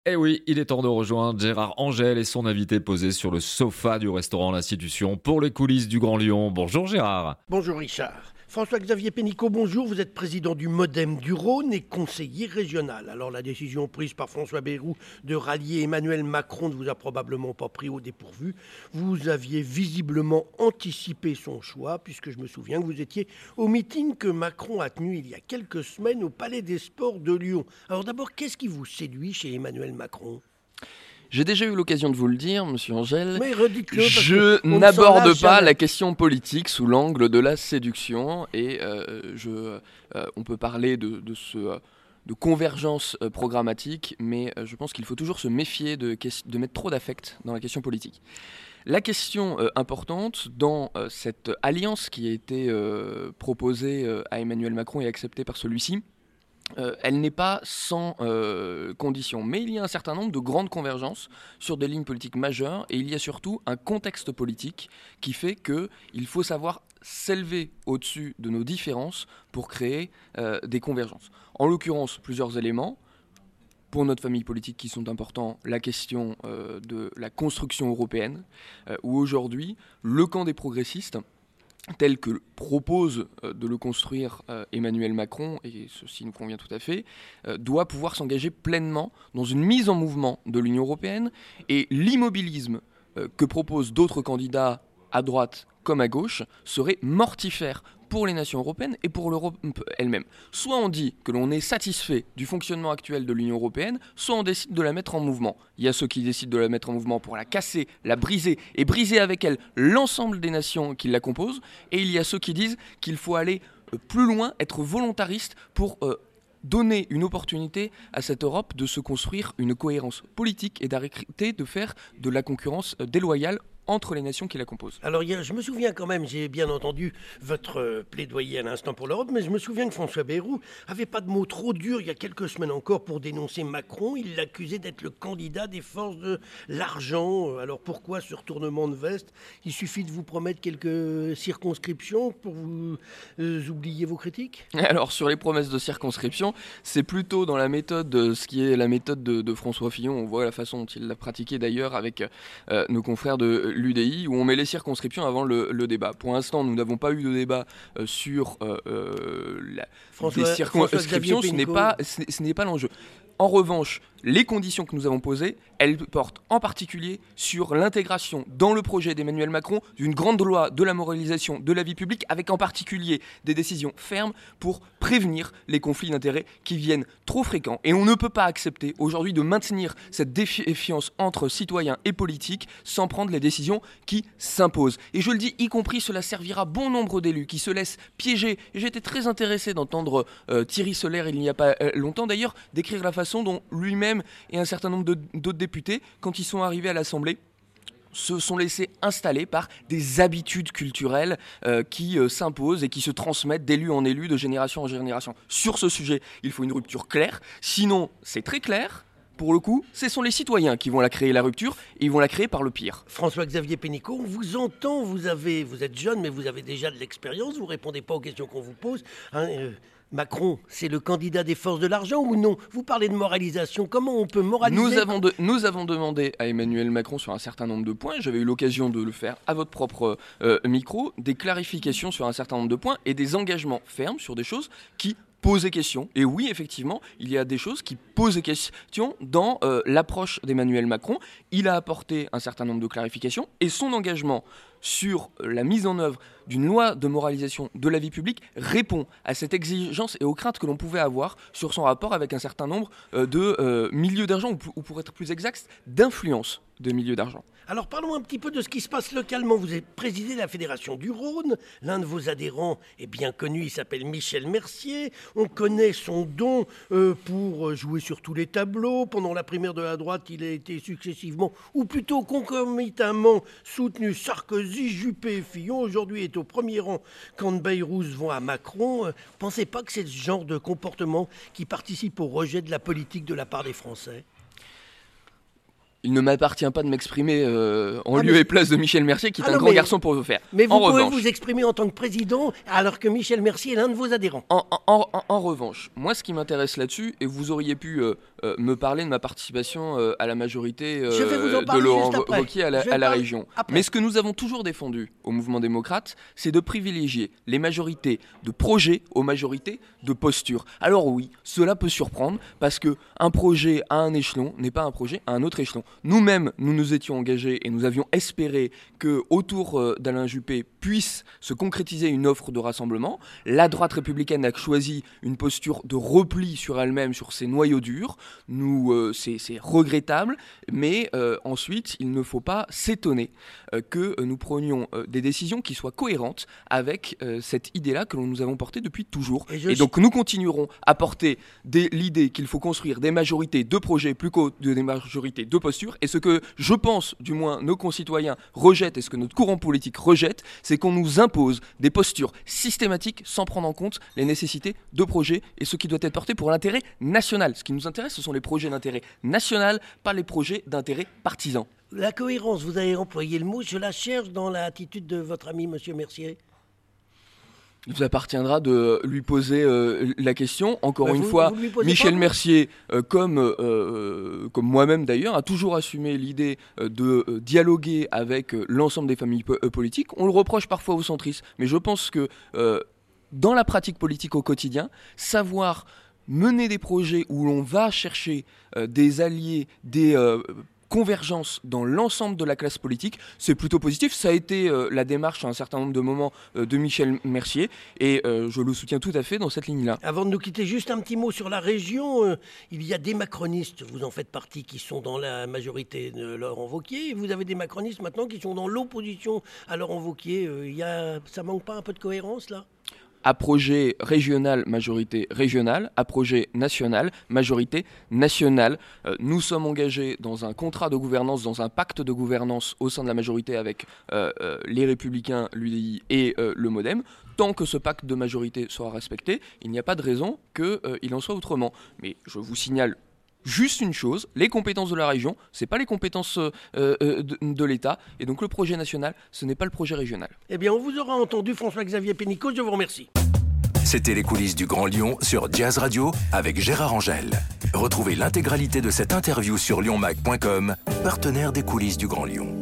Eh oui, il est temps de rejoindre Gérard Angel et son invité posé sur le sofa du restaurant L'Institution pour les coulisses du Grand Lyon. Bonjour Gérard. Bonjour Richard. François-Xavier Pénicaud, bonjour. Vous êtes président du MoDem du Rhône et conseiller régional. Alors la décision prise par François Bayrou de rallier Emmanuel Macron ne vous a probablement pas pris au dépourvu. Vous aviez visiblement anticipé son choix puisque je me souviens que vous étiez au meeting que Macron a tenu il y a quelques semaines au Palais des Sports de Lyon. Alors d'abord, qu'est-ce qui vous séduit chez Emmanuel Macron ? J'ai déjà eu l'occasion de vous le dire, monsieur Angel. Mais redites-le, parce Je qu'on ne s'en n'aborde lasse pas jamais. la question politique sous l'angle de la séduction et on peut parler de convergence programmatique, mais je pense qu'il faut toujours se méfier de mettre trop d'affect dans la question politique. La question importante dans cette alliance qui a été proposée à Emmanuel Macron et acceptée par celui-ci, elle n'est pas sans conditions, mais il y a un certain nombre de grandes convergences sur des lignes politiques majeures et il y a surtout un contexte politique qui fait qu'il faut savoir s'élever au-dessus de nos différences pour créer des convergences. En l'occurrence, plusieurs éléments. Pour notre famille politique qui sont importants, la question de la construction européenne, où aujourd'hui, le camp des progressistes, tel que propose de le construire Emmanuel Macron, et ceci nous convient tout à fait, doit pouvoir s'engager pleinement dans une mise en mouvement de l'Union européenne, et l'immobilisme que proposent d'autres candidats à droite comme à gauche serait mortifère pour les nations européennes et pour l'Europe elle-même. Soit on dit que l'on est satisfait du fonctionnement actuel de l'Union européenne, soit on décide de la mettre en mouvement. Il y a ceux qui décident de la mettre en mouvement pour la casser, la briser et briser avec elle l'ensemble des nations qui la composent, et il y a ceux qui disent qu'il faut aller plus loin, être volontariste pour donner une opportunité à cette Europe de se construire une cohérence politique et d'arrêter de faire de la concurrence déloyale entre les nations qui la composent. Alors, je me souviens quand même, j'ai bien entendu votre plaidoyer à l'instant pour l'Europe, mais je me souviens que François Bayrou avait pas de mots trop durs il y a quelques semaines encore pour dénoncer Macron. Il l'accusait d'être le candidat des forces de l'argent. Alors pourquoi ce retournement de veste ? Il suffit de vous promettre quelques circonscriptions pour vous oublier vos critiques ? Alors sur les promesses de circonscription, c'est plutôt dans la méthode, ce qui est la méthode de François Fillon. On voit la façon dont il l'a pratiqué d'ailleurs avec nos confrères de l'UDI, où on met les circonscriptions avant le débat. Pour l'instant, nous n'avons pas eu de débat sur des circonscriptions, ce n'est pas l'enjeu. En revanche, les conditions que nous avons posées, elles portent en particulier sur l'intégration dans le projet d'Emmanuel Macron d'une grande loi de la moralisation de la vie publique, avec en particulier des décisions fermes pour prévenir les conflits d'intérêts qui viennent trop fréquents. Et on ne peut pas accepter aujourd'hui de maintenir cette défiance entre citoyens et politiques sans prendre les décisions qui s'imposent. Et je le dis, y compris, cela servira bon nombre d'élus qui se laissent piéger. Et j'étais très intéressé d'entendre Thierry Solaire, il n'y a pas longtemps d'ailleurs, décrire la façon dont lui-même et un certain nombre d'autres députés, quand ils sont arrivés à l'Assemblée, se sont laissés installer par des habitudes culturelles qui s'imposent et qui se transmettent d'élu en élu, de génération en génération. Sur ce sujet, il faut une rupture claire, sinon c'est très clair. Pour le coup, ce sont les citoyens qui vont la créer, la rupture, et ils vont la créer par le pire. François-Xavier Pénicaud, on vous entend, vous êtes jeune, mais vous avez déjà de l'expérience, vous ne répondez pas aux questions qu'on vous pose. Macron, c'est le candidat des forces de l'argent ou non ? Vous parlez de moralisation, comment on peut moraliser ? Nous avons demandé à Emmanuel Macron sur un certain nombre de points, j'avais eu l'occasion de le faire à votre propre micro, des clarifications sur un certain nombre de points et des engagements fermes sur des choses qui poser question. Et oui, effectivement, il y a des choses qui posent question dans l'approche d'Emmanuel Macron. Il a apporté un certain nombre de clarifications et son engagement sur la mise en œuvre d'une loi de moralisation de la vie publique répond à cette exigence et aux craintes que l'on pouvait avoir sur son rapport avec un certain nombre de milieux d'argent, ou pour être plus exact, d'influence de milieux d'argent. Alors parlons un petit peu de ce qui se passe localement. Vous êtes présidé de la Fédération du Rhône. L'un de vos adhérents est bien connu, il s'appelle Michel Mercier. On connaît son don pour jouer sur tous les tableaux. Pendant la primaire de la droite, il a été successivement, ou plutôt concomitamment, soutenu Sarkozy, Juppé et Fillon. Aujourd'hui, il est au premier rang quand Bayrou vont à Macron. Pensez pas que c'est ce genre de comportement qui participe au rejet de la politique de la part des Français ? Il ne m'appartient pas de m'exprimer en lieu et place de Michel Mercier, qui est un grand garçon pour le faire. Mais vous pouvez vous exprimer en tant que président, alors que Michel Mercier est l'un de vos adhérents. En revanche, moi ce qui m'intéresse là-dessus, et vous auriez pu me parler de ma participation à la majorité Je vais vous en de parler Laurent juste après. Wauquiez à la région. Mais ce que nous avons toujours défendu au mouvement démocrate, c'est de privilégier les majorités de projets aux majorités de postures. Alors oui, cela peut surprendre parce qu'un projet à un échelon n'est pas un projet à un autre échelon. Nous-mêmes, nous nous étions engagés et nous avions espéré que autour d'Alain Juppé puisse se concrétiser une offre de rassemblement. La droite républicaine a choisi une posture de repli sur elle-même, sur ses noyaux durs. C'est regrettable, mais ensuite, il ne faut pas s'étonner que nous prenions des décisions qui soient cohérentes avec cette idée-là que nous avons portée depuis toujours. Et donc, nous continuerons à porter l'idée qu'il faut construire des majorités de projets plus que des majorités de postures. Et ce que je pense, du moins, nos concitoyens rejettent et ce que notre courant politique rejette, c'est qu'on nous impose des postures systématiques sans prendre en compte les nécessités de projets et ce qui doit être porté pour l'intérêt national. Ce qui nous intéresse, ce sont les projets d'intérêt national, pas les projets d'intérêt partisan. La cohérence, vous avez employé le mot, je la cherche dans l'attitude de votre ami Monsieur Mercier. Il vous appartiendra de lui poser la question. Encore une fois, Michel Mercier, comme moi-même d'ailleurs, a toujours assumé l'idée de dialoguer avec l'ensemble des familles politiques. On le reproche parfois aux centristes, mais je pense que dans la pratique politique au quotidien, savoir mener des projets où l'on va chercher des alliés, des convergence dans l'ensemble de la classe politique, c'est plutôt positif. Ça a été la démarche à un certain nombre de moments de Michel Mercier et je le soutiens tout à fait dans cette ligne-là. Avant de nous quitter, juste un petit mot sur la région. Il y a des macronistes, vous en faites partie, qui sont dans la majorité de Laurent Wauquiez et vous avez des macronistes maintenant qui sont dans l'opposition à Laurent Wauquiez. Ça manque pas un peu de cohérence là ? À projet régional, majorité régionale. À projet national, majorité nationale. Nous sommes engagés dans un contrat de gouvernance, dans un pacte de gouvernance au sein de la majorité avec les Républicains, l'UDI et le MoDem. Tant que ce pacte de majorité sera respecté, il n'y a pas de raison qu'il en soit autrement. Mais je vous signale juste une chose, les compétences de la région, ce n'est pas les compétences de l'État, et donc le projet national, ce n'est pas le projet régional. Eh bien, on vous aura entendu, François-Xavier Pénicaud, je vous remercie. C'était les coulisses du Grand Lyon sur Jazz Radio avec Gérard Angel. Retrouvez l'intégralité de cette interview sur lyonmac.com, partenaire des coulisses du Grand Lyon.